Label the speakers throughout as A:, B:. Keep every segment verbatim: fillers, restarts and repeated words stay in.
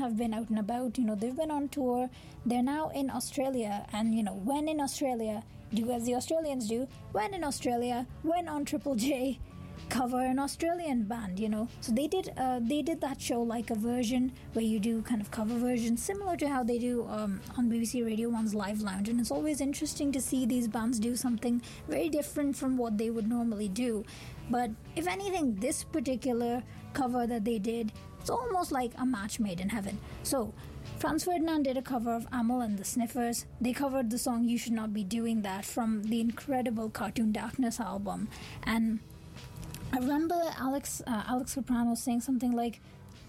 A: have been out and about. You know, they've been on tour. They're now in Australia. And, you know, when in Australia, do as the Australians do. When in Australia, when on Triple J, cover an Australian band, you know. So they did uh, they did that show like a version where you do kind of cover versions similar to how they do um, on B B C Radio one's Live Lounge. And it's always interesting to see these bands do something very different from what they would normally do. But if anything, this particular cover that they did, it's almost like a match made in heaven. So Franz Ferdinand did a cover of Amyl and the Sniffers. They covered the song You Should Not Be Doing That from the incredible Cartoon Darkness album. And I remember Alex uh, Alex Soprano saying something like,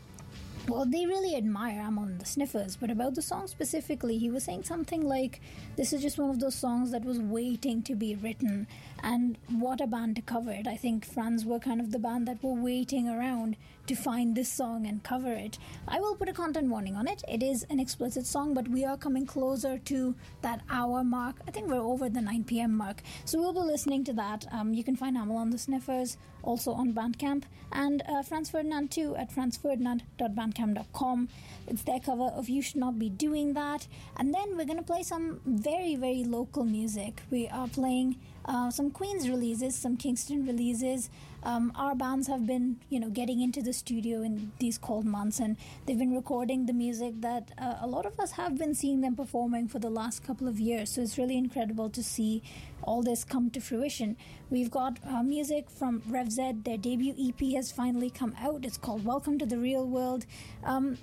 A: well, they really admire Amyl and the Sniffers, but about the song specifically, he was saying something like, this is just one of those songs that was waiting to be written, and what a band to cover it. I think Franz were kind of the band that were waiting around to find this song and cover it. I will put a content warning on it. It is an explicit song, but we are coming closer to that hour mark. I think we're over the nine p.m. mark, so we'll be listening to that. Um, you can find Amyl and the Sniffers also on Bandcamp, and uh, Franz Ferdinand too at franz ferdinand dot bandcamp dot com. It's their cover of You Should Not Be Doing That. And then we're going to play some very, very local music. We are playing uh, some Queens releases, some Kingston releases. Um, our bands have been, you know, getting into the studio in these cold months, and they've been recording the music that uh, a lot of us have been seeing them performing for the last couple of years. So it's really incredible to see all this come to fruition. We've got uh, music from Rev Z. Their debut E P has finally come out. It's called Welcome to the Real World. Um,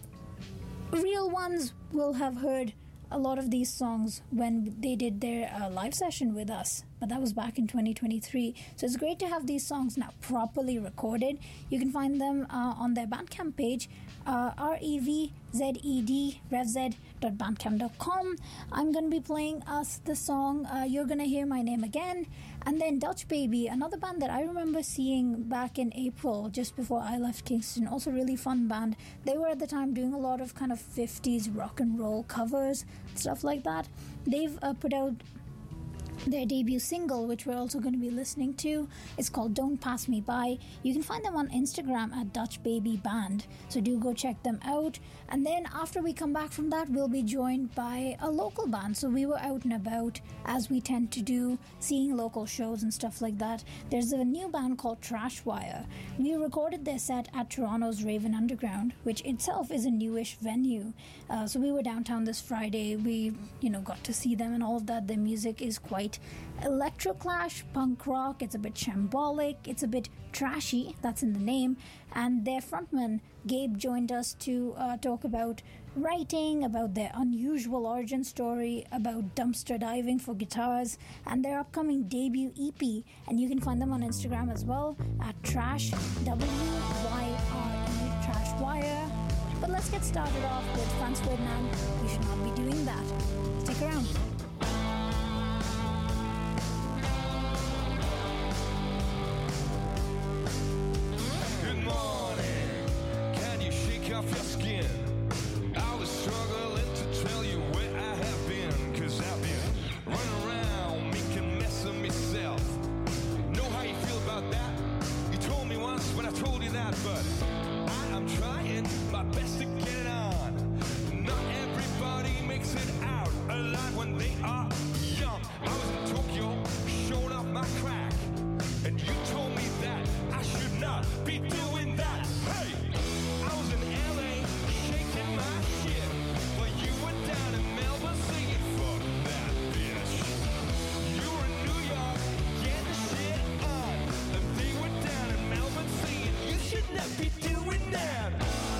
A: real ones will have heard a lot of these songs when they did their uh, live session with us, but that was back in twenty twenty-three. So it's great to have these songs now properly recorded. You can find them uh, on their Bandcamp page, uh, R E V Z E D, revz dot bandcamp dot com. I'm going to be playing us the song uh, You're Gonna Hear My Name Again, and then Dutch Baby, another band that I remember seeing back in April, just before I left Kingston. Also really fun band. They were at the time doing a lot of kind of fifties rock and roll covers, stuff like that. They've uh, put out their debut single, which we're also going to be listening to. It's called Don't Pass Me By. You can find them on Instagram at Dutch Baby Band, so do go check them out. And then after we come back from that, we'll be joined by a local band. So we were out and about, as we tend to do, seeing local shows and stuff like that. There's a new band called Trashwire. We recorded their set at Toronto's Raven Underground, which itself is a newish venue. Uh, so we were downtown this Friday. We, you know, got to see them and all of that. Their music is quite electroclash, punk rock. It's a bit shambolic, it's a bit trashy, that's in the name. And their frontman Gabe joined us to uh, talk about writing, about their unusual origin story, about dumpster diving for guitars, and their upcoming debut E P. And you can find them on Instagram as well at Trash W Y R E Trashwire. But let's get started off with Franz Ferdinand. You Should Not Be Doing That. Stick around.
B: Off your skin, I was struggling to tell you where I have been, cause I've been running around making a mess of myself. Know how you feel about that? You told me once when I told you that, but I am trying my best to get it on. Not everybody makes it out alive when they are young. I was in Tokyo, showing off my crack, and you told me that I should not be doing that. Hey! I was in L A shaking my shit, but you were down in Melbourne singing fuck that bitch. You were in New York getting the shit on, and they were down in Melbourne singing you should not be doing that.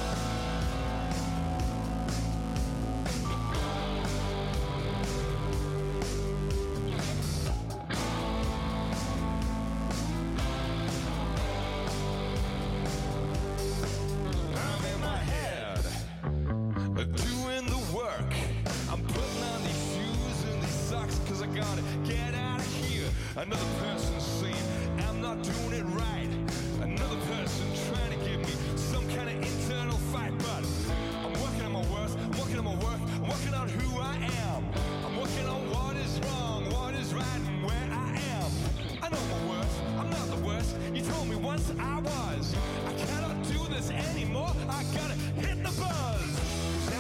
B: Cause I gotta get out of here. Another person saying I'm not doing it right. Another person trying to give me some kind of internal fight. But I'm working on my worth, I'm working on my work, I'm working on who I am. I'm working on what is wrong, what is right, and where I am. I know my worth, I'm not the worst. You told me once I was. I cannot do this anymore, I gotta hit the buzz.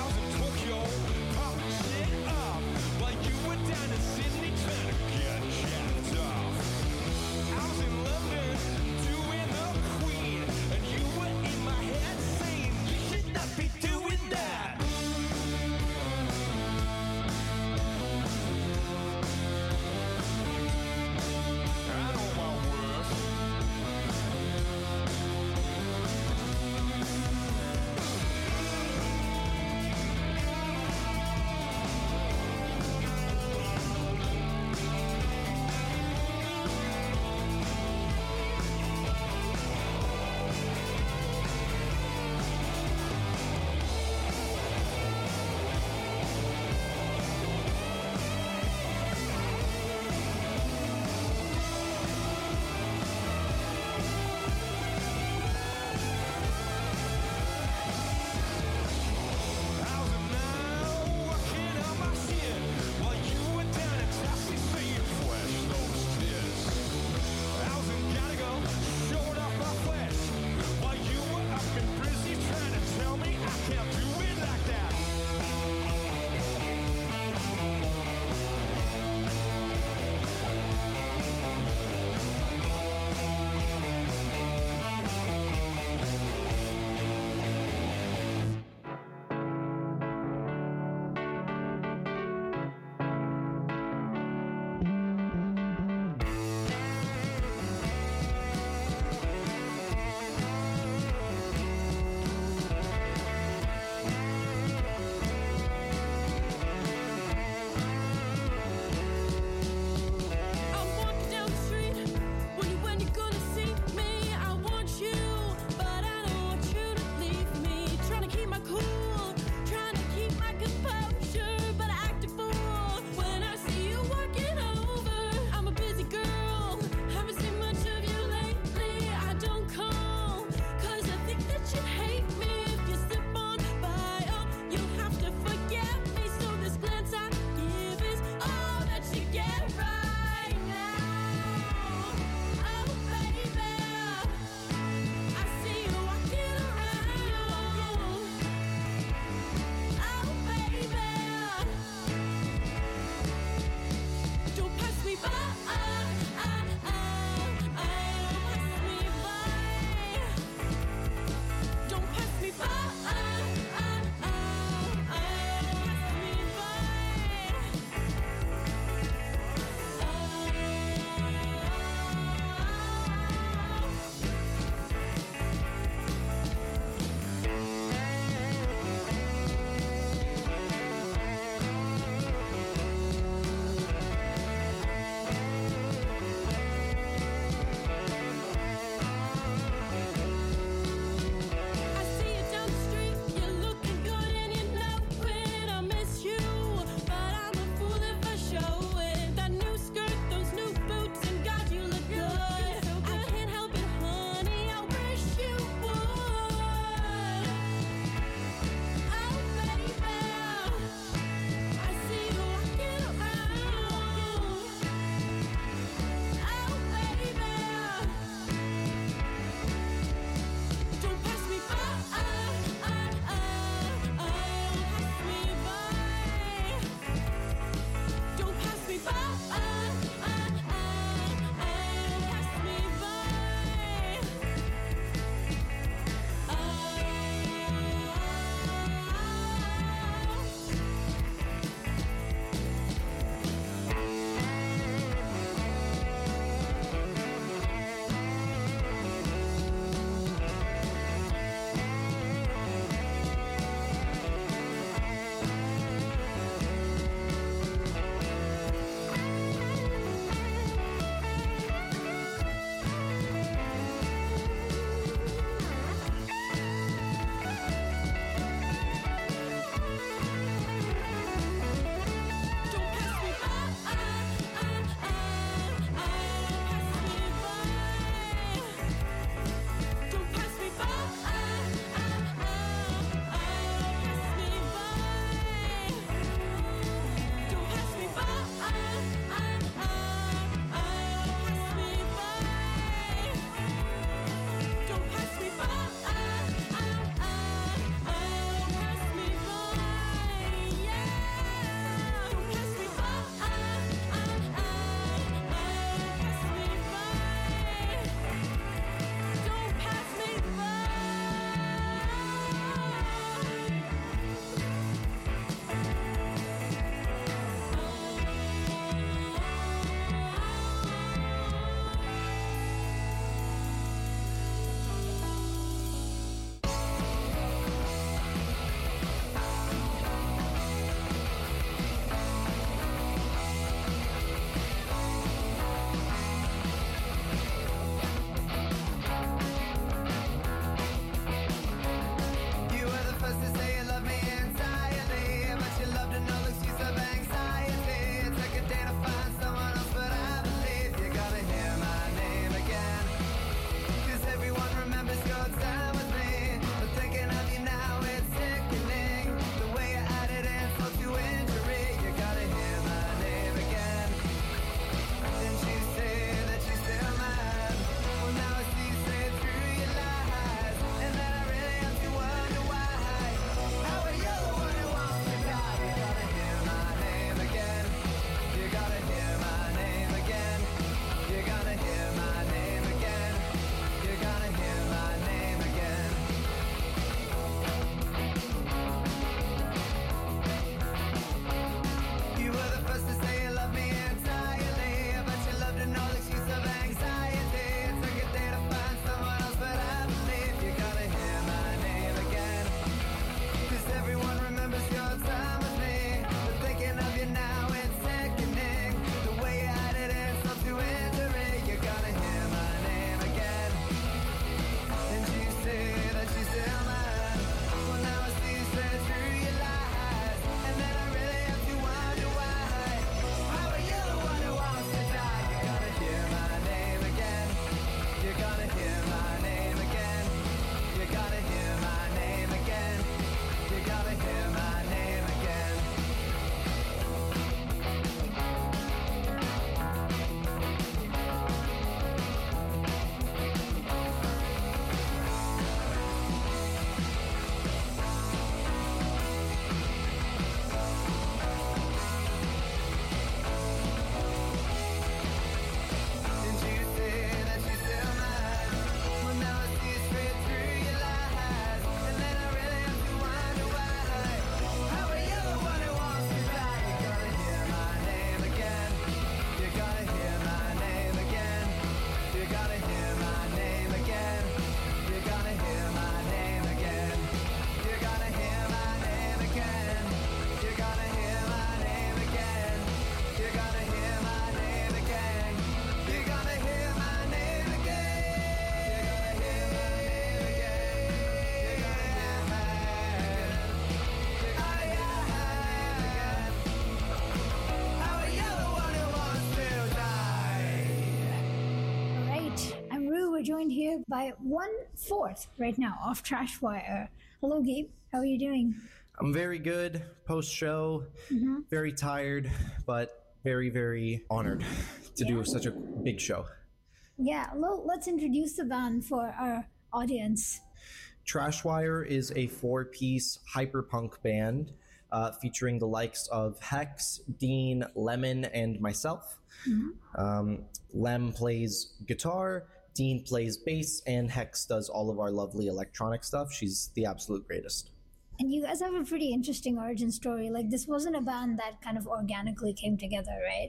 A: ahead by one-fourth right now of Trashwire. Hello, Gabe. How are you doing?
C: I'm very good post-show, mm-hmm. very tired, but very, very honored to yeah. do such a big show.
A: Yeah, well, let's introduce the band for our audience.
C: Trashwire is a four-piece hyperpunk band uh, featuring the likes of Hex, Dean, Lemon, and myself. Mm-hmm. Um, Lem plays guitar, Dean plays bass, and Hex does all of our lovely electronic stuff. She's the absolute greatest.
A: And you guys have a pretty interesting origin story. Like, this wasn't a band that kind of organically came together, right?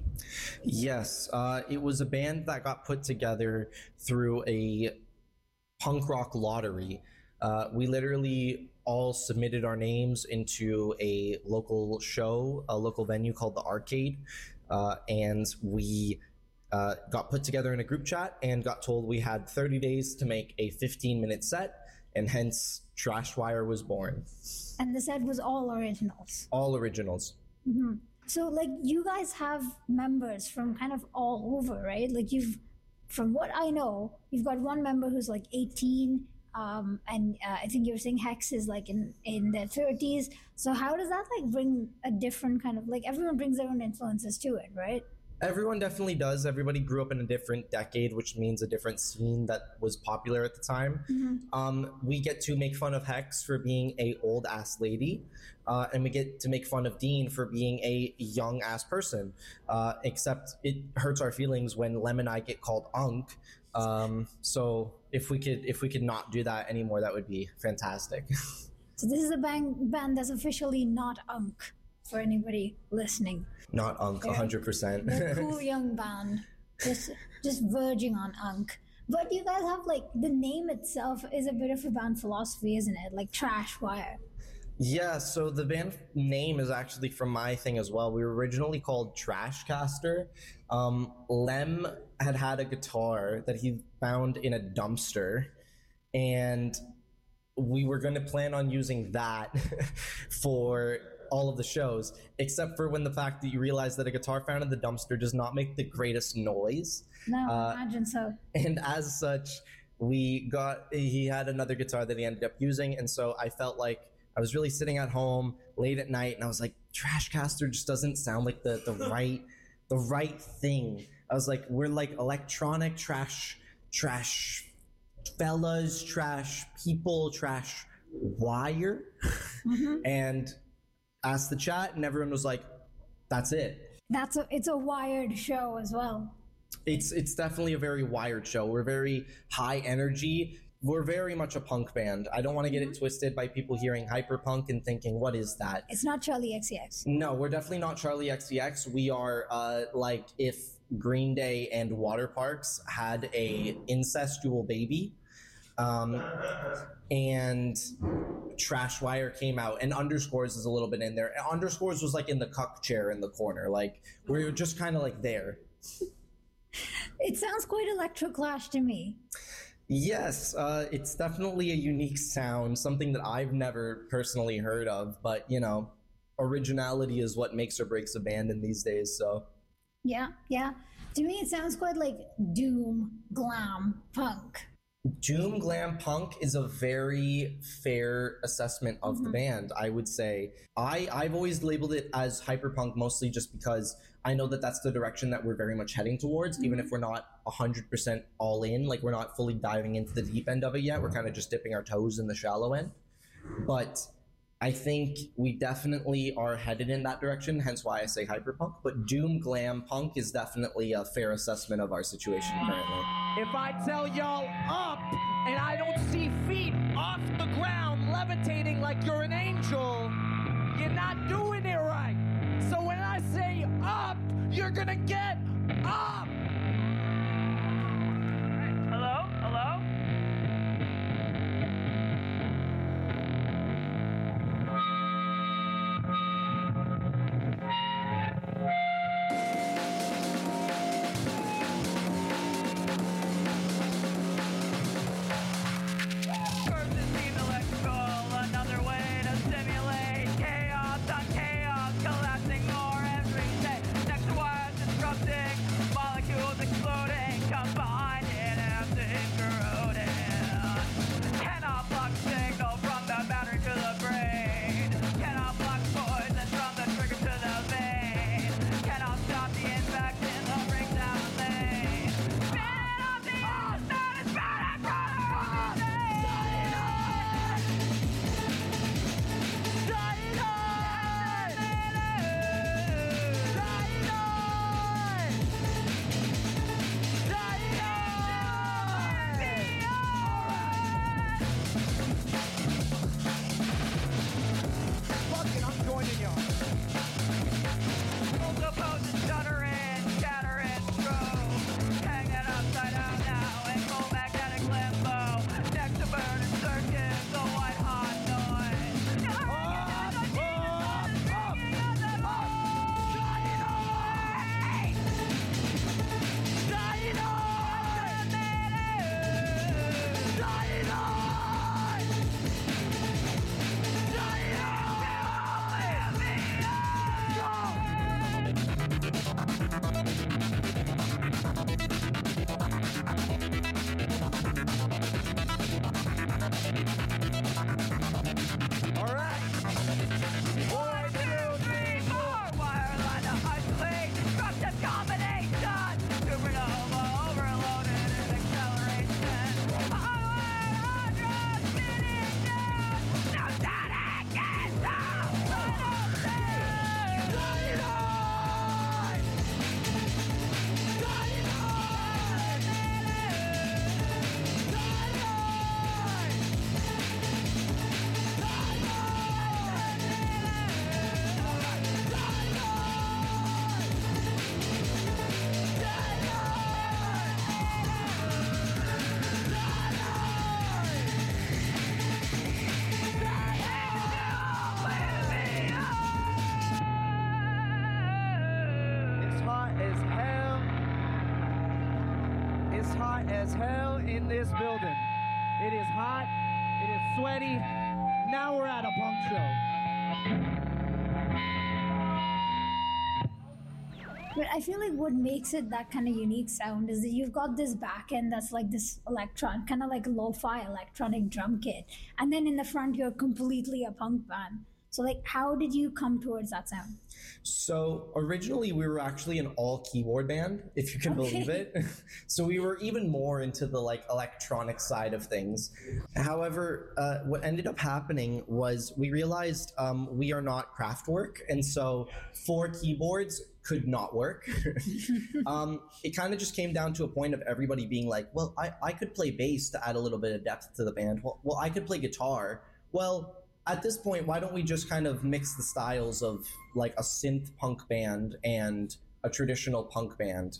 C: Yes. Uh, it was a band that got put together through a punk rock lottery. Uh, we literally all submitted our names into a local show, a local venue called The Arcade. Uh, and we uh, got put together in a group chat and got told we had thirty days to make a fifteen-minute set. And hence, Trashwire was born.
A: And the set was all originals?
C: All originals.
A: Mm-hmm. So, like, you guys have members from kind of all over, right? Like, you've, from what I know, you've got one member who's, like, eighteen, um, and uh, I think you were saying Hex is, like, in, in their thirties. So how does that, like, bring a different kind of, like, everyone brings their own influences to it, right?
C: Everyone definitely does. Everybody grew up in a different decade, which means a different scene that was popular at the time. Mm-hmm. Um, we get to make fun of Hex for being a old ass lady, uh, and we get to make fun of Dean for being a young ass person. Uh, except it hurts our feelings when Lem and I get called Unk. Um, so if we could, if we could not do that anymore, that would be fantastic.
A: So this is a band, band that's officially not Unk. For anybody listening.
C: Not Unk, they're, one hundred percent.
A: They're a cool young band, just just verging on Unk. But you guys have, like, the name itself is a bit of a band philosophy, isn't it? Like Trashwire.
C: Yeah, so the band name is actually from my thing as well. We were originally called Trashcaster. Um, Lem had had a guitar that he found in a dumpster, and we were going to plan on using that for all of the shows, except for when the fact that you realize that a guitar found in the dumpster does not make the greatest noise.
A: No, uh, imagine so.
C: And as such, we got, he had another guitar that he ended up using, and so I felt like I was really sitting at home late at night, and I was like, Trashcaster just doesn't sound like the, the right the right thing. I was like, we're like electronic trash, trash fellas, trash people, trash wire. Mm-hmm. And asked the chat, and everyone was like, that's it.
A: That's a, it's a wired show as well.
C: It's it's definitely a very wired show. We're very high energy. We're very much a punk band. I don't want to get mm-hmm. it twisted by people hearing hyperpunk and thinking, what is that?
A: It's not Charlie X C X.
C: No, we're definitely not Charlie X C X. We are uh, like if Green Day and Water Parks had a incestual baby. Um, and Trashwire came out, and Underscores is a little bit in there. Underscores was like in the cuck chair in the corner. Like, we were just kind of like there.
A: It sounds quite Electroclash to me.
C: Yes, uh, it's definitely a unique sound, something that I've never personally heard of, but, you know, originality is what makes or breaks a band in these days, so.
A: Yeah, yeah. To me, it sounds quite like doom, glam, punk.
C: Doom glam punk is a very fair assessment of mm-hmm. the band, I would say. I, I've always labeled it as hyperpunk mostly just because I know that that's the direction that we're very much heading towards, mm-hmm. even if we're not one hundred percent all in. Like, we're not fully diving into the deep end of it yet. We're kind of just dipping our toes in the shallow end. But I think we definitely are headed in that direction, hence why I say hyperpunk. But doom glam punk is definitely a fair assessment of our situation currently.
D: If I tell y'all up and I don't see feet off the ground levitating like you're an angel, you're not doing it right. So when I say up, you're gonna get up. Hello? Hello? Another way to stimulate as hell in this building. It is hot, it is sweaty. Now we're at a punk show.
A: But I feel like what makes it that kind of unique sound is that you've got this back end that's like this electron, kind of like lo-fi electronic drum kit. And then in the front, you're completely a punk band. So like, how did you come towards that sound?
C: So originally we were actually an all keyboard band, if you can
A: Okay.
C: believe it. So we were even more into the like electronic side of things. However, uh, what ended up happening was we realized um, we are not Kraftwerk, and so four keyboards could not work. um, it kind of just came down to a point of everybody being like, well, I, I could play bass to add a little bit of depth to the band. Well, well, I could play guitar. Well, at this point, why don't we just kind of mix the styles of like a synth punk band and a traditional punk band?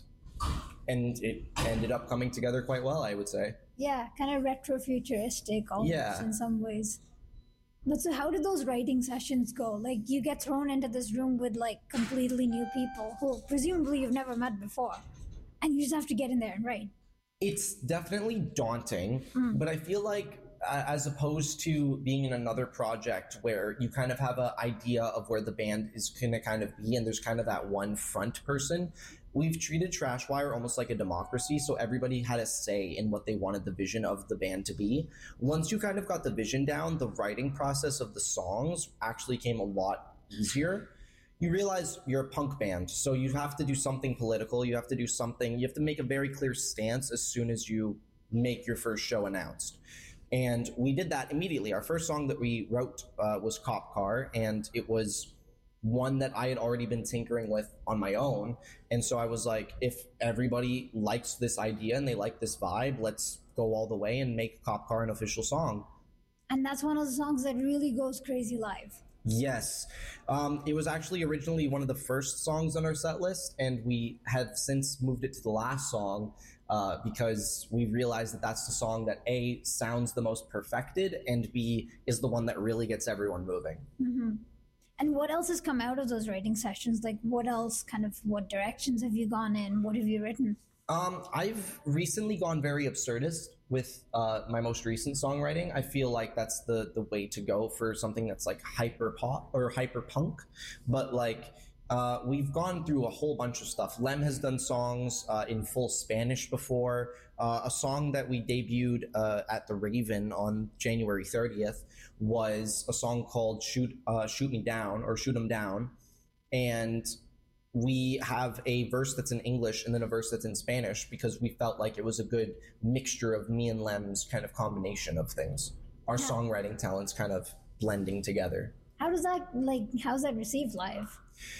C: And it ended up coming together quite well, I would say.
A: Yeah, kind of retro-futuristic almost
C: Yeah.
A: in some ways. But so how did those writing sessions go? Like, you get thrown into this room with like completely new people who presumably you've never met before. And you just have to get in there and write.
C: It's definitely daunting,
A: Mm.
C: but I feel like uh, as opposed to being in another project where you kind of have an idea of where the band is going to kind of be and there's kind of that one front person, we've treated Trashwire almost like a democracy, so everybody had a say in what they wanted the vision of the band to be. Once you kind of got the vision down, the writing process of the songs actually came a lot easier. You realize you're a punk band, so you have to do something political, you have to do something, you have to make a very clear stance as soon as you make your first show announced. And we did that immediately. Our first song that we wrote uh, was Cop Car, and it was one that I had already been tinkering with on my own. And so I was like, if everybody likes this idea and they like this vibe, let's go all the way and make Cop Car an official song.
A: And that's one of the songs that really goes crazy live.
C: Yes. Um, it was actually originally one of the first songs on our set list, and we have since moved it to the last song uh, because we realized that that's the song that A, sounds the most perfected, and B, is the one that really gets everyone moving.
A: Mm-hmm. And what else has come out of those writing sessions? Like, what else, kind of, what directions have you gone in? What have you written?
C: Um, I've recently gone very absurdist with uh, my most recent songwriting. I feel like that's the the way to go for something that's like hyper pop or hyper punk. But like uh, we've gone through a whole bunch of stuff. Lem has done songs uh, in full Spanish before. Uh, a song that we debuted uh, at the Raven on January thirtieth was a song called "Shoot uh, Shoot Me Down" or "Shoot 'Em Down," and we have a verse that's in English and then a verse that's in Spanish because we felt like it was a good mixture of me and Lem's kind of combination of things. Our
A: Yeah.
C: songwriting talents kind of blending together.
A: How does that, like, how's that received live?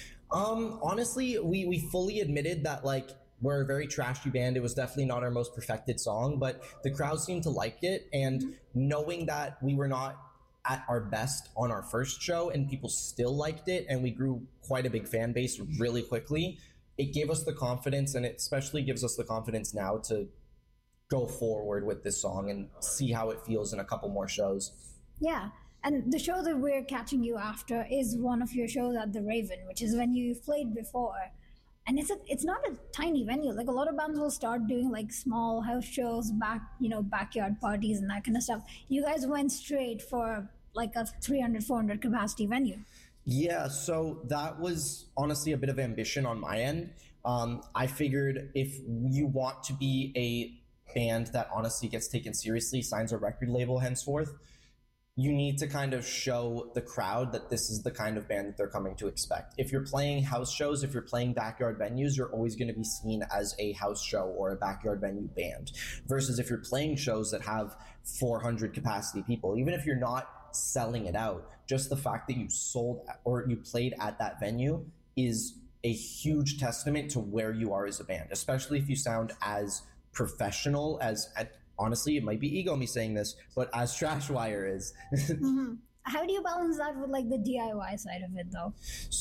C: Um, honestly, we, we fully admitted that, like, we're a very trashy band. It was definitely not our most perfected song, but the crowd seemed to like it. And knowing that we were not at our best on our first show and people still liked it and we grew quite a big fan base really quickly, it gave us the confidence, and it especially gives us the confidence now to go forward with this song and see how it feels in a couple more shows.
A: Yeah. And the show that we're catching you after is one of your shows at the Raven, which is when you've played before. And it's a, it's not a tiny venue. Like, a lot of bands will start doing like small house shows, back, you know, backyard parties and that kind of stuff. You guys went straight for like a three hundred, four hundred capacity venue.
C: Yeah, so that was honestly a bit of ambition on my end. Um, I figured if you want to be a band that honestly gets taken seriously, signs a record label henceforth, you need to kind of show the crowd that this is the kind of band that they're coming to expect. If you're playing house shows, if you're playing backyard venues, you're always going to be seen as a house show or a backyard venue band. Versus if you're playing shows that have four hundred capacity people, even if you're not selling it out, just the fact that you sold or you played at that venue is a huge testament to where you are as a band, especially if you sound as professional as, honestly, it might be ego me saying this, but as Trashwire is.
A: Mm-hmm. How do you balance that with like the D I Y side of it though?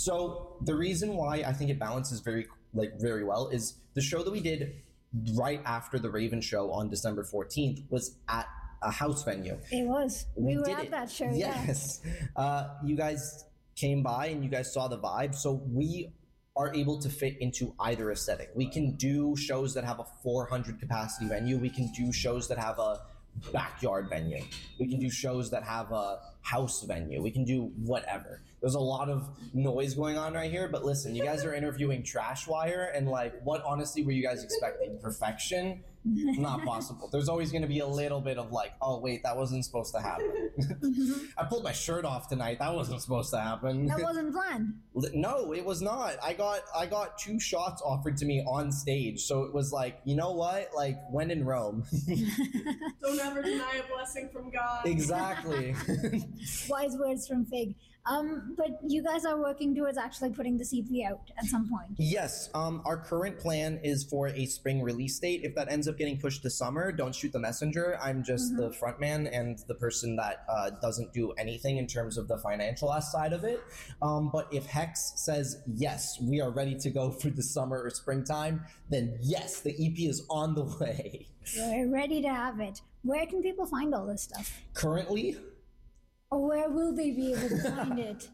C: So the reason why I think it balances very like very well is the show that we did right after the Raven show on December fourteenth was at a house venue.
A: It was. We,
C: We
A: were
C: did
A: at
C: it.
A: that show,
C: Yes. Uh, you guys came by and you guys saw the vibe. So we are able to fit into either aesthetic. We can do shows that have a four hundred capacity venue. We can do shows that have a backyard venue. We can do shows that have a house venue. We can do whatever. There's a lot of noise going on right here, but listen, you guys are interviewing Trashwire, and like, what honestly were you guys expecting? Perfection? Not possible. There's always going to be a little bit of like, oh wait, that wasn't supposed to happen. I pulled my shirt off tonight. That wasn't supposed to happen.
A: That wasn't planned.
C: No, it was not. I got I got two shots offered to me on stage, so it was like, you know what? Like, when in Rome.
E: Don't ever deny a blessing from God.
C: Exactly.
A: Wise words from Fig. Um, but you guys are working towards actually putting the C P out at some point.
C: Yes. Um, our current plan is for a spring release date. If that ends up getting pushed to summer, don't shoot the messenger. I'm just mm-hmm. the front man and the person that uh, doesn't do anything in terms of the financial side of it. Um, but if Hex says, yes, we are ready to go for the summer or springtime, then yes, the E P is on the way.
A: We're ready to have it. Where can people find all this stuff?
C: Currently...
A: Or where will they be able to find it?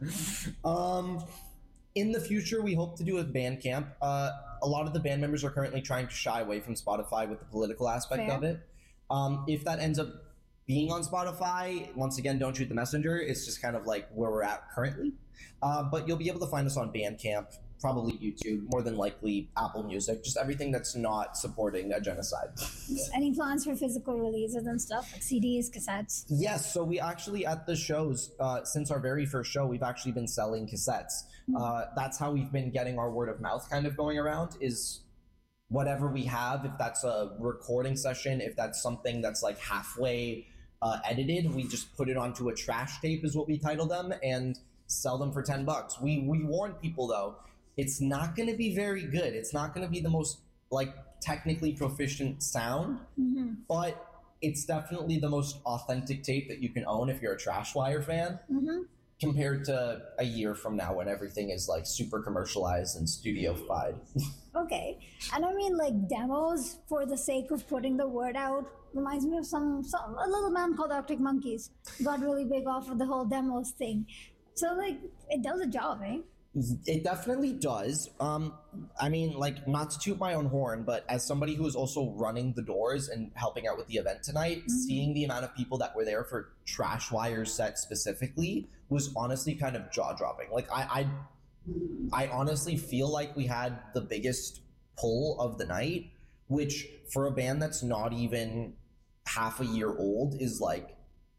C: um, in the future, we hope to do a Bandcamp. Uh, a lot of the band members are currently trying to shy away from Spotify with the political aspect
A: Fair.
C: of it. Um, if that ends up being on Spotify, once again, don't shoot the messenger. It's just kind of like where we're at currently. Uh, but you'll be able to find us on Bandcamp, probably YouTube, more than likely Apple Music, just everything that's not supporting a genocide.
A: Any plans for physical releases and stuff, like C Ds, cassettes?
C: Yes, so we actually, at the shows, uh, since our very first show, we've actually been selling cassettes. Mm-hmm. Uh, that's how we've been getting our word of mouth kind of going around, is whatever we have, if that's a recording session, if that's something that's like halfway uh, edited, we just put it onto a trash tape is what we title them, and sell them for ten bucks. We, we warn people, though, it's not going to be very good. It's not going to be the most, like, technically proficient sound, mm-hmm. but it's definitely the most authentic tape that you can own if you're a Trashwire fan, mm-hmm. compared to a year from now when everything is, like, super commercialized and studio-fied.
A: Okay. And I mean, like, demos for the sake of putting the word out reminds me of some, some a little man called Arctic Monkeys. Got really big off of the whole demos thing. So, like, it does a job, eh?
C: It definitely does. Um, I mean, like, not to toot my own horn, but as somebody who is also running the doors and helping out with the event tonight, mm-hmm. seeing the amount of people that were there for Trashwire's set specifically was honestly kind of jaw-dropping. Like, I, I, I honestly feel like we had the biggest pull of the night, which for a band that's not even half a year old is like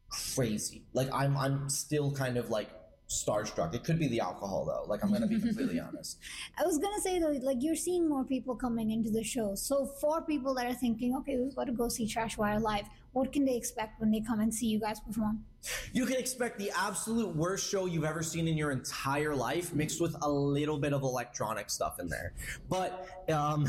C: crazy. Like, I'm, I'm still kind of like starstruck. It could be the alcohol though, like, I'm gonna be completely honest.
A: I was gonna say though, like, you're seeing more people coming into the show, so for people that are thinking, okay, we've got to go see Trashwire live, what can they expect when they come and see you guys perform?
C: You can expect the absolute worst show you've ever seen in your entire life, mixed with a little bit of electronic stuff in there. But um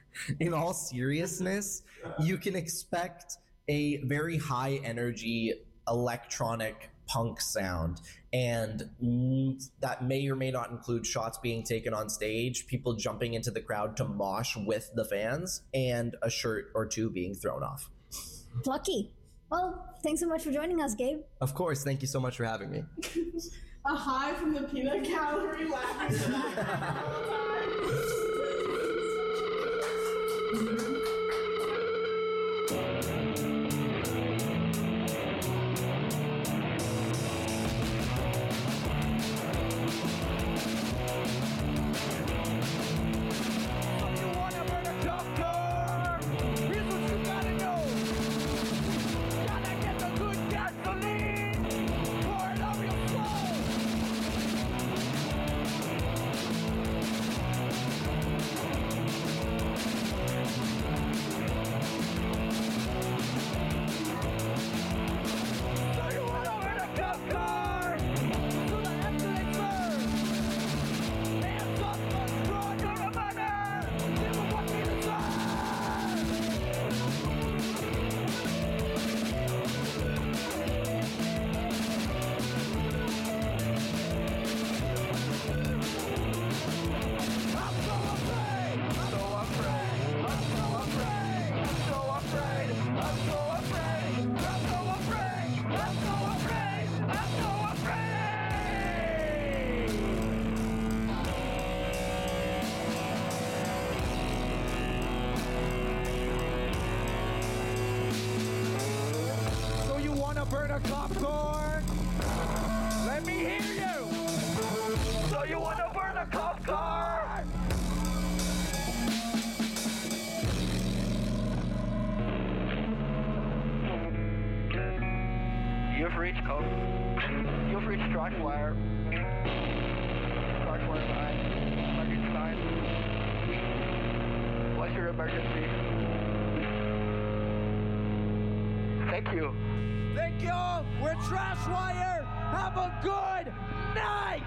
C: in all seriousness, you can expect a very high energy electronic punk sound, and mm, that may or may not include shots being taken on stage, people jumping into the crowd to mosh with the fans, and a shirt or two being thrown off.
A: Lucky. Well, thanks so much for joining us, Gabe.
C: Of course, thank you so much for having me.
E: A high from the peanut gallery laughing.
B: Gasoline, pour it over your soul.
D: burn a popcorn? Let me hear you. So you wanna burn a popcorn? You've reached code. You've reached Strikewire. Strikewire line. Emergency line. What's your emergency? Thank you. Thank you. We're Trashwire. Have a good night.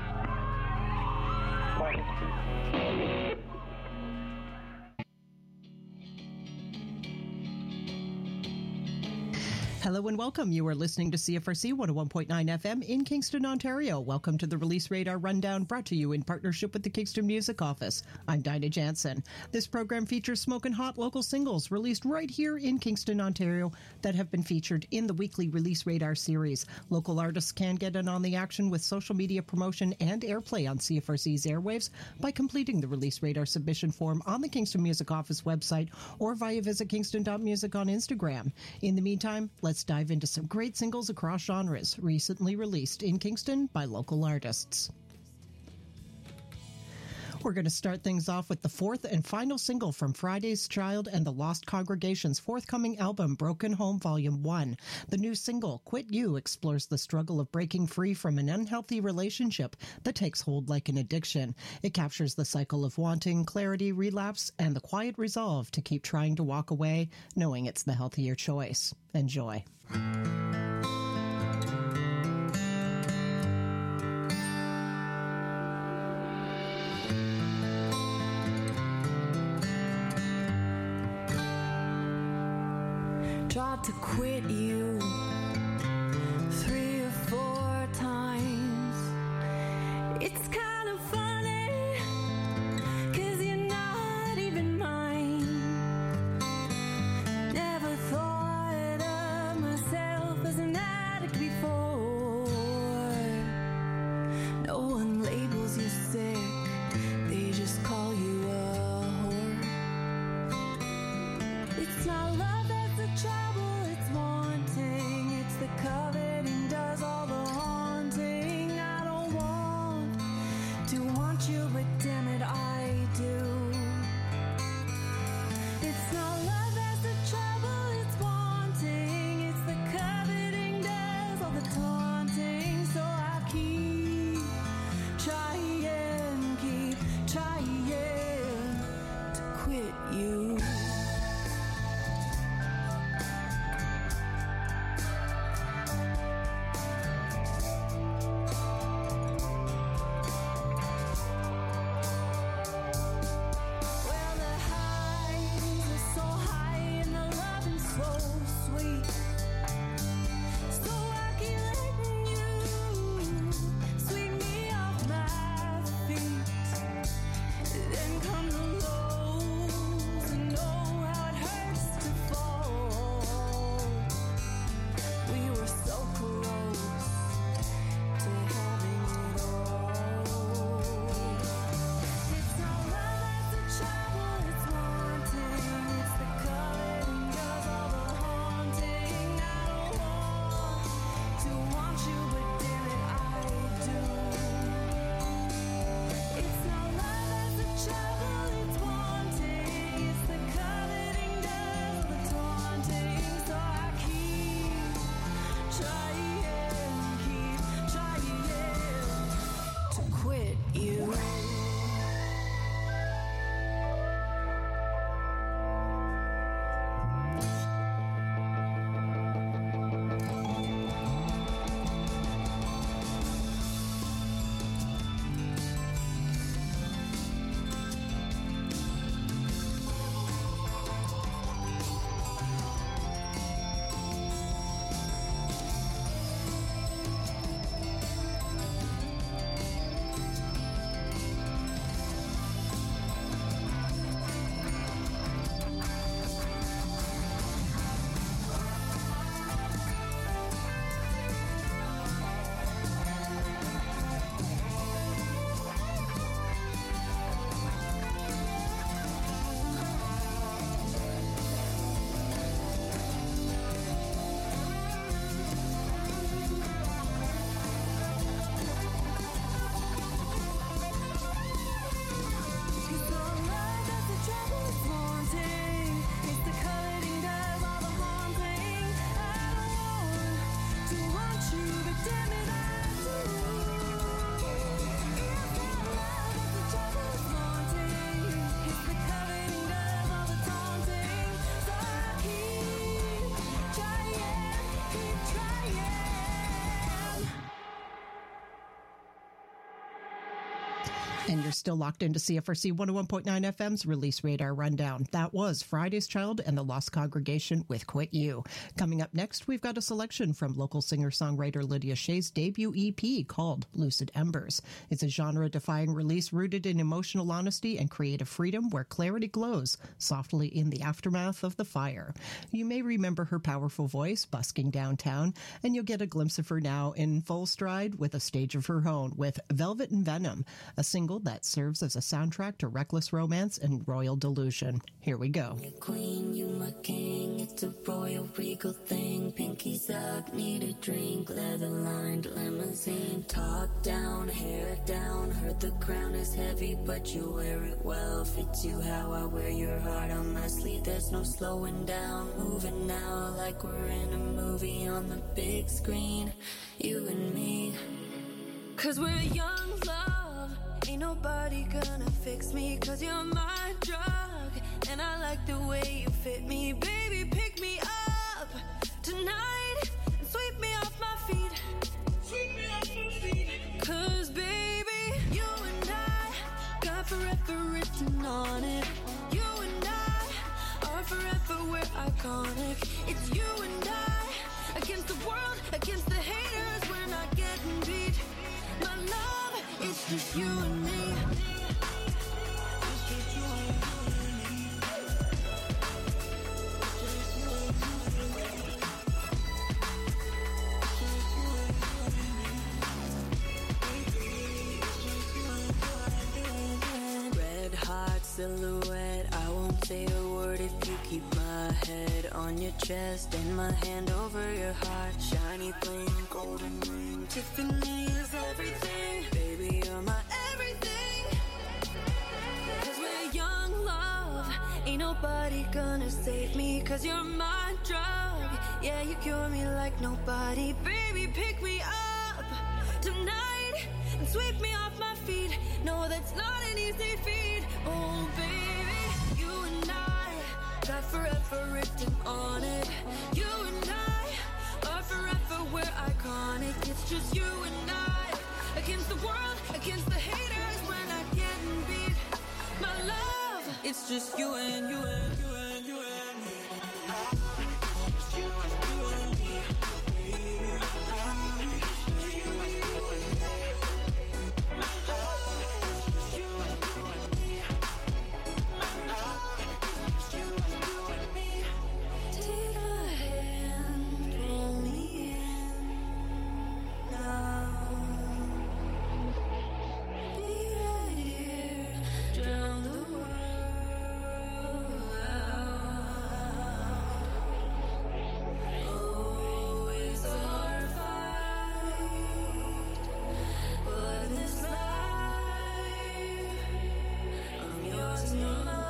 F: Hello and welcome. You are listening to C F R C one oh one point nine F M in Kingston, Ontario. Welcome to the Release Radar Rundown, brought to you in partnership with the Kingston Music Office. I'm Dinah Jansen. This program features smoking hot local singles released right here in Kingston, Ontario that have been featured in the weekly Release Radar series. Local artists can get in on the action with social media promotion and airplay on C F R C's airwaves by completing the Release Radar submission form on the Kingston Music Office website or via visit kingston dot music on Instagram. In the meantime, let's Let's dive into some great singles across genres recently released in Kingston by local artists. We're going to start things off with the fourth and final single from Friday's Child and the Lost Congregation's forthcoming album, Broken Home Volume one. The new single, Quit You, explores the struggle of breaking free from an unhealthy relationship that takes hold like an addiction. It captures the cycle of wanting, clarity, relapse, and the quiet resolve to keep trying to walk away, knowing it's the healthier choice. Enjoy.
G: Tried to quit you three or four times. It's kind of funny, 'cause you're not even mine. Never thought of myself as an addict before. No one labels you sick, they just call you a whore. It's not love that's the trouble, it's wanting. It's the coveting does all the haunting. I don't want to want you, but damn it, I do. It's not love that's the trouble, it's wanting. It's the coveting does all the taunting. So I keep trying, keep trying to quit you. Well, the highs are so high and the loving so sweet. So I keep letting you sweep me off my feet. Then come the lows and know how it hurts to fall. We were so close to having it all. It's not love that's the trouble, it's wanting. It's the coveting does all the haunting. I don't want to want you, but damn it, I do. It's not love that's the trouble, it's
F: And you're still locked into C F R C one oh one point nine F M's Release Radar Rundown. That was Friday's Child and the Lost Congregation with Quit You. Coming up next, we've got a selection from local singer-songwriter Lydia Shea's debut E P called Lucid Embers. It's a genre-defying release rooted in emotional honesty and creative freedom where clarity glows softly in the aftermath of the fire. You may remember her powerful voice busking downtown, and you'll get a glimpse of her now in full stride with a stage of her own with Velvet and Venom, a single that serves as a soundtrack to Reckless Romance and Royal Delusion. Here we go.
G: You queen, you my king, it's a royal regal thing. Pinkies up, need a drink, leather-lined limousine. Top down, hair down, heard the crown is heavy, but you wear it well. Fits you how I wear your heart on my sleeve, there's no slowing down. Moving now like we're in a movie on the big screen, you and me. Cause we're young love, ain't nobody gonna fix me. Cause you're my drug, and I like the way you fit me. Baby, pick me up tonight and sweep me off my feet. Sweep me off my feet. Cause baby, you and I got forever written on it. You and I are forever, we're iconic. It's you and I against the world, against the haters, we're not getting beat. My love, it's just you and me. Red hot silhouette, I won't say a word if you keep my head on your chest and my hand over your heart. Shiny flame, golden ring, Tiffany is everything. Baby, you're my everything. Cause we're young love, ain't nobody gonna save me. Cause you're my drug, yeah, you cure me like nobody. Baby, pick me up tonight and sweep me off my feet. No, that's not an easy feat. Oh, baby, you and I got forever written on it. You and I are forever, we're iconic. It's just you and I against the world, against the haters, we're not getting beat. My love, it's just you and you and you and you and me. It's you and you and me. Take my hand, pull me in now. Be right here, drown the world out. Oh, it's our fight, but this life, I'm yours and you're mine.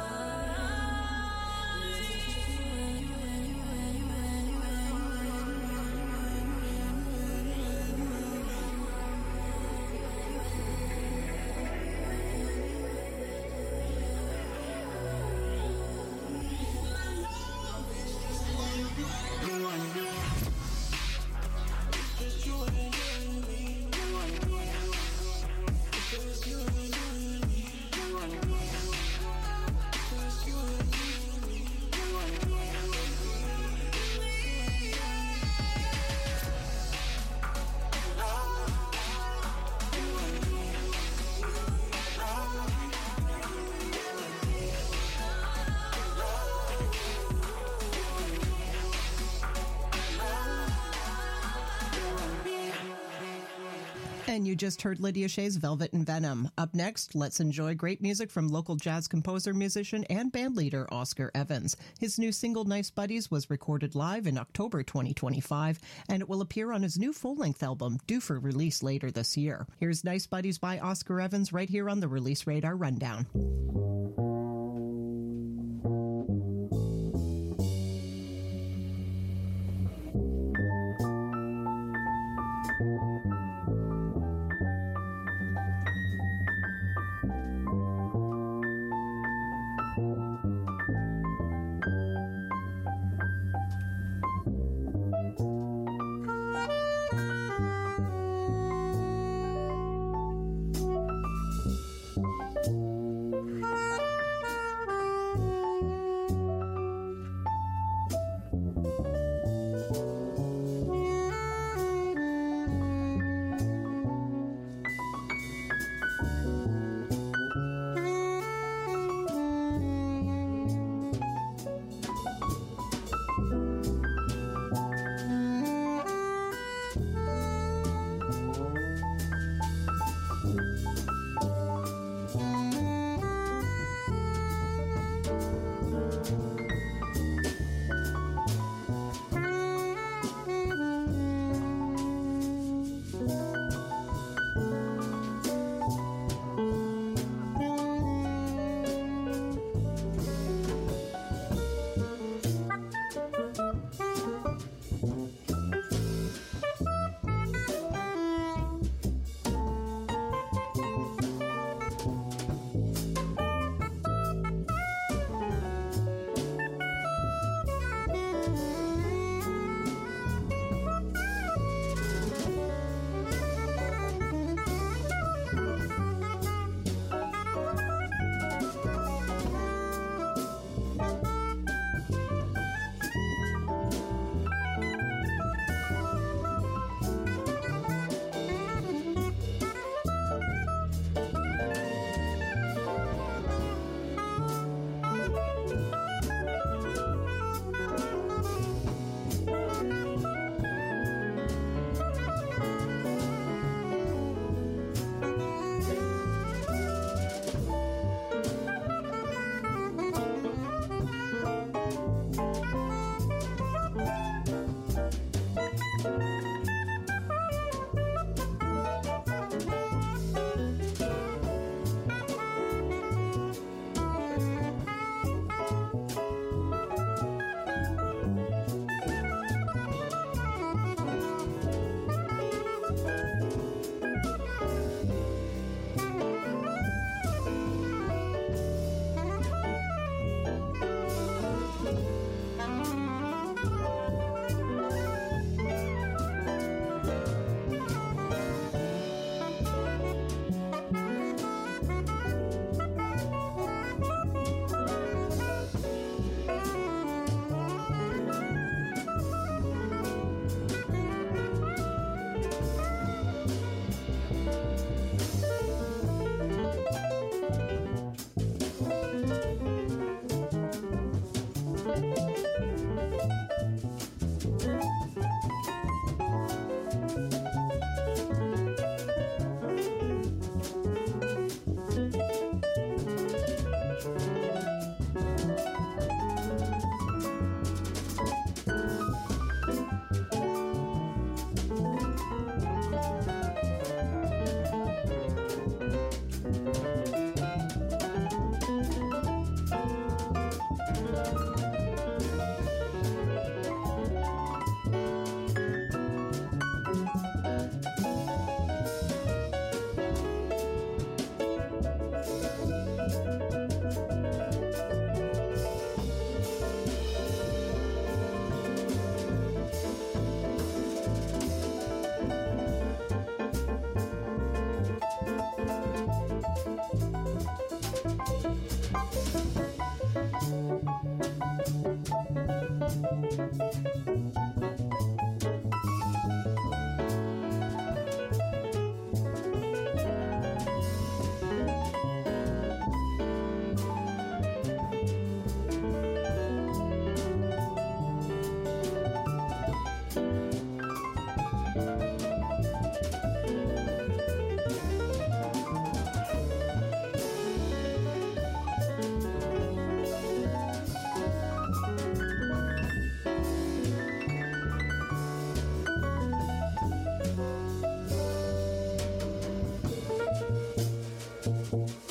F: And you just heard Lydia Shea's Velvet and Venom. Up next, let's enjoy great music from local jazz composer, musician, and bandleader Oscar Evans. His new single, Nice Buddies, was recorded live in October twenty twenty-five, and it will appear on his new full-length album, due for release later this year. Here's Nice Buddies by Oscar Evans right here on the Release Radar Rundown.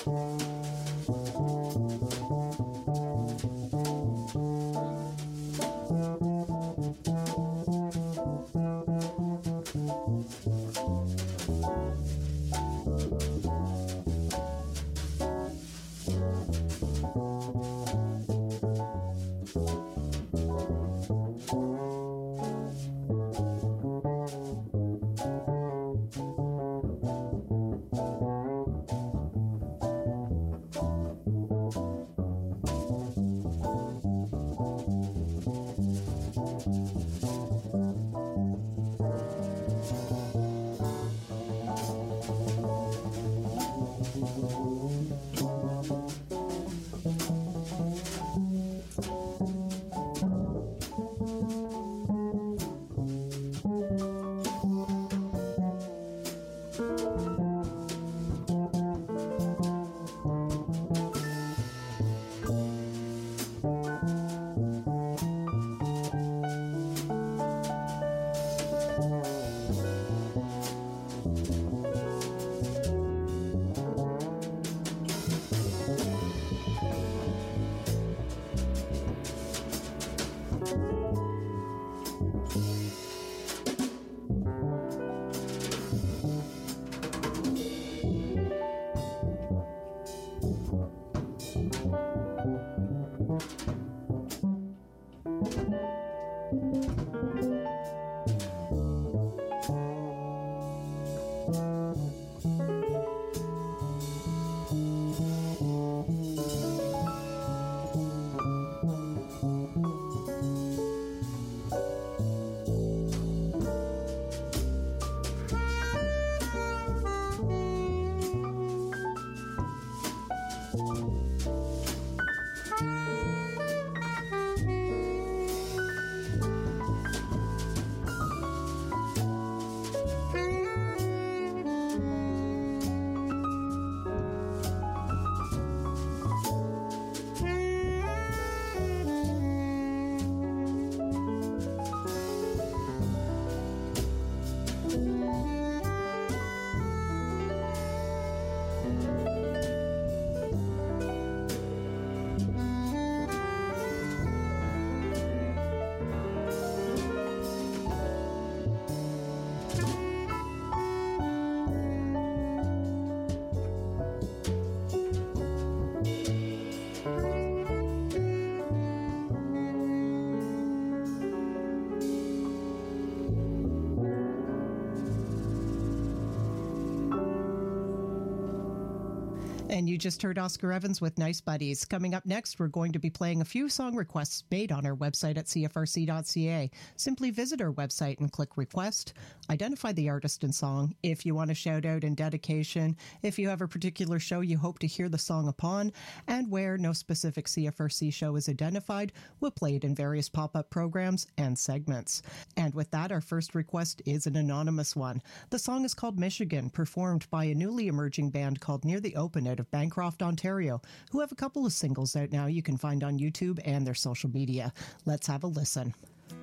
F: And you just heard Oscar Evans with Nice Buddies. Coming up next, we're going to be playing a few song requests made on our website at C F R C dot C A. Simply visit our website and click Request. Identify the artist and song. If you want a shout out and dedication, if you have a particular show you hope to hear the song upon, and where no specific C F R C show is identified, we'll play it in various pop-up programs and segments. And with that, our first request is an anonymous one. The song is called Michigan, performed by a newly emerging band called Near the Open out of Bancroft, Ontario, who have a couple of singles out now you can find on YouTube and their social media. Let's have a listen.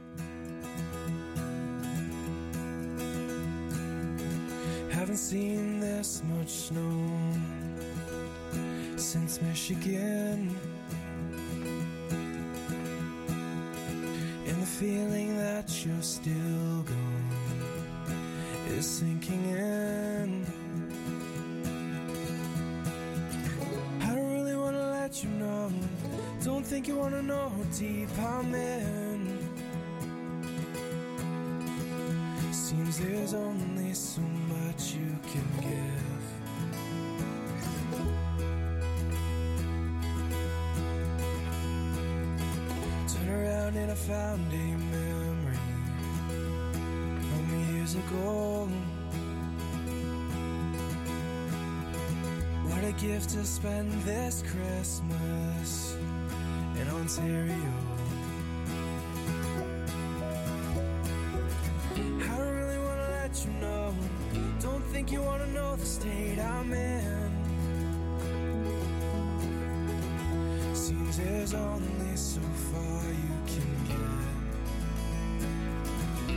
H: Haven't seen this much snow since Michigan, and the feeling that you're still gone is sinking in. I don't really want to let you know, don't think you want to know how deep I'm in. Seems there's only so much you can give. Turn around and I found a memory from years ago. What a gift to spend this Christmas in Ontario. You know, don't think you want to know the state I'm in. Seems there's only so far you can get.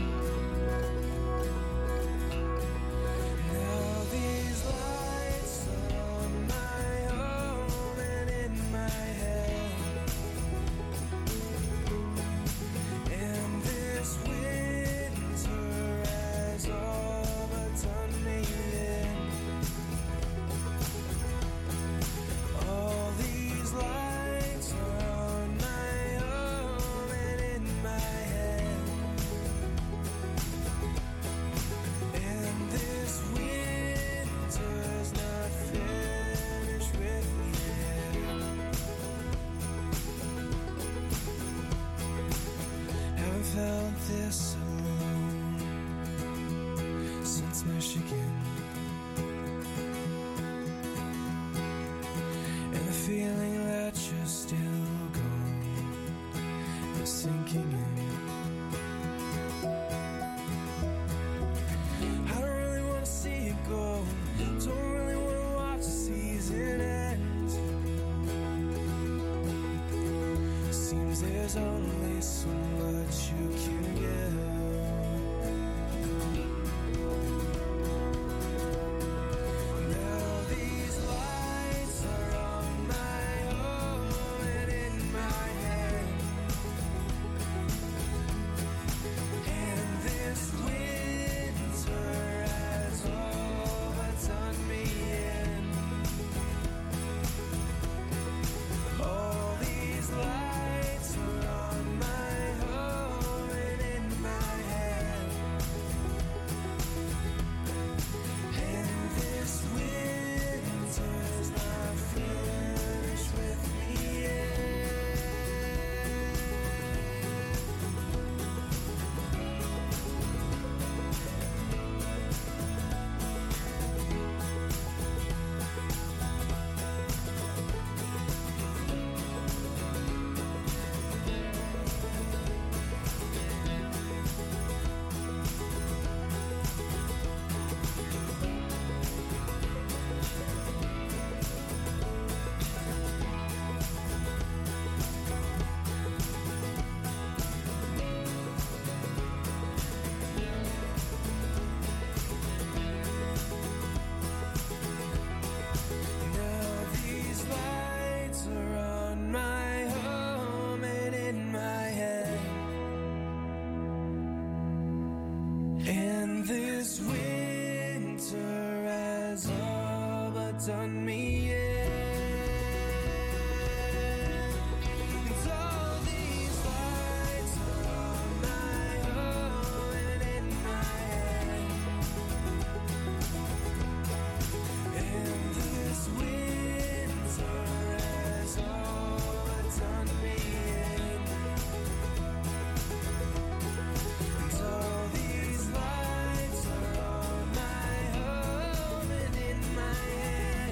H: Now these lights on my feeling that you're still gone is sinking in. I don't really want to see it go. Don't really want to watch the season end. Seems there's only so much you can give. Done me in. And all these lights are on my home and in my head. And this winter has all but done me in. And all these lights are on my home and in my head.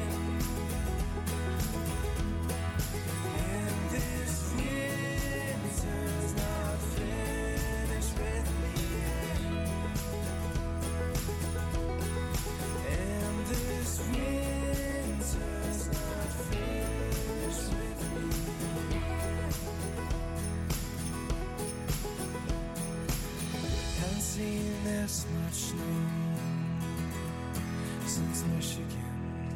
H: Seen this much snow since Michigan.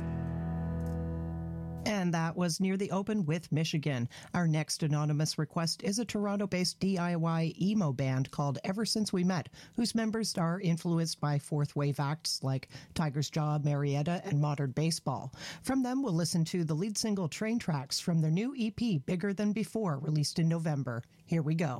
F: And that was Near the Open with Michigan. Our next anonymous request is a Toronto-based D I Y emo band called Ever Since We Met, whose members are influenced by fourth wave acts like Tiger's Jaw, Marietta, and Modern Baseball. From them, we'll listen to the lead single Train Tracks from their new E P, Bigger Than Before, released in November. Here we go.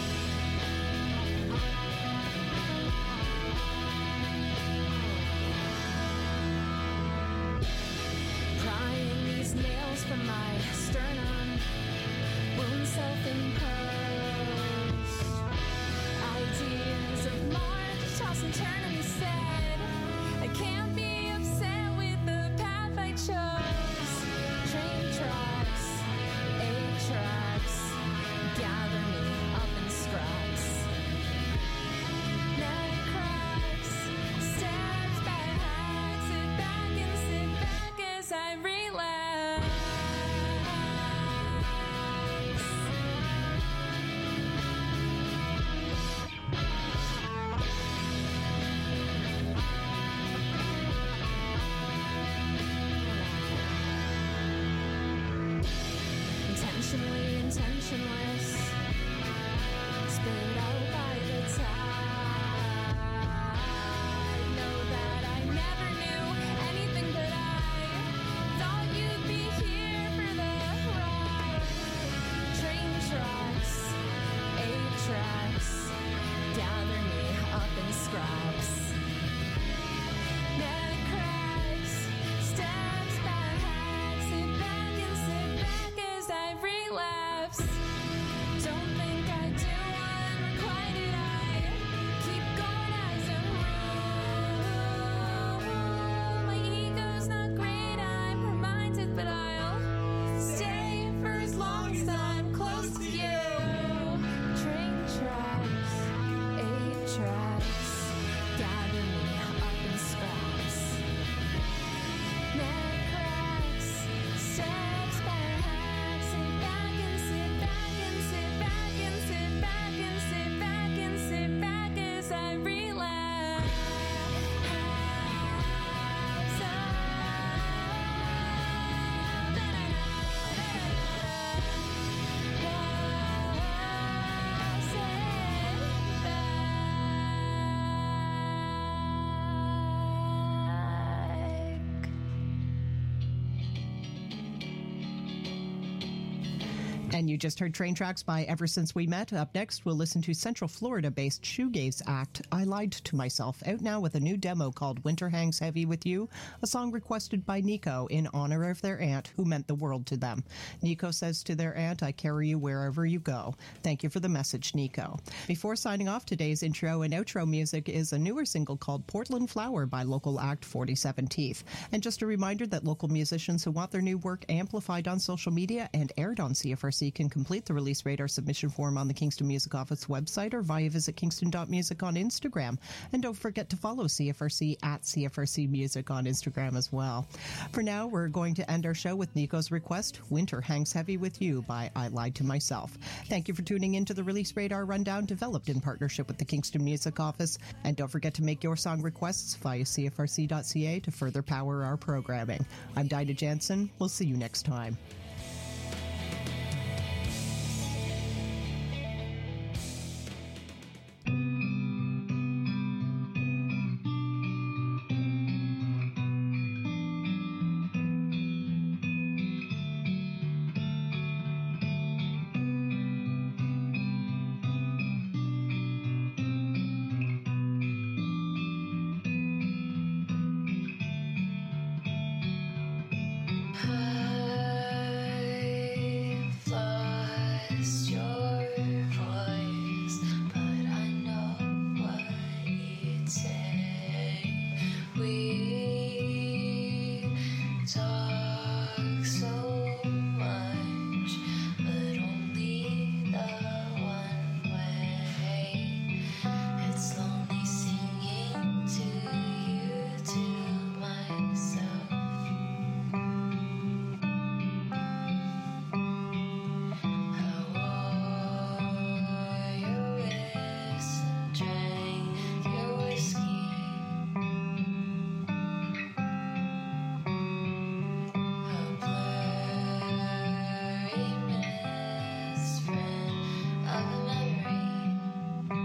G: Thank
F: And you just heard Train Tracks by Ever Since We Met. Up next, we'll listen to Central Florida-based shoegaze act I Lied to Myself, out now with a new demo called Winter Hangs Heavy With You, a song requested by Nico in honor of their aunt who meant the world to them. Nico says to their aunt, I carry you wherever you go. Thank you for the message, Nico. Before signing off, today's intro and outro music is a newer single called Portland Flower by local act forty-seven Teeth. And just a reminder that local musicians who want their new work amplified on social media and aired on C F R C can complete the Release Radar submission form on the Kingston Music Office website or via visit kingston dot music on Instagram. And don't forget to follow C F R C at C F R C Music on Instagram as well. For now, we're going to end our show with Nico's request, Winter Hangs Heavy With You by I Lied to Myself. Thank you for tuning in to the Release Radar Rundown, developed in partnership with the Kingston Music Office. And don't forget to make your song requests via C F R C dot C A to further power our programming. I'm Dinah Jansen. We'll see you next time.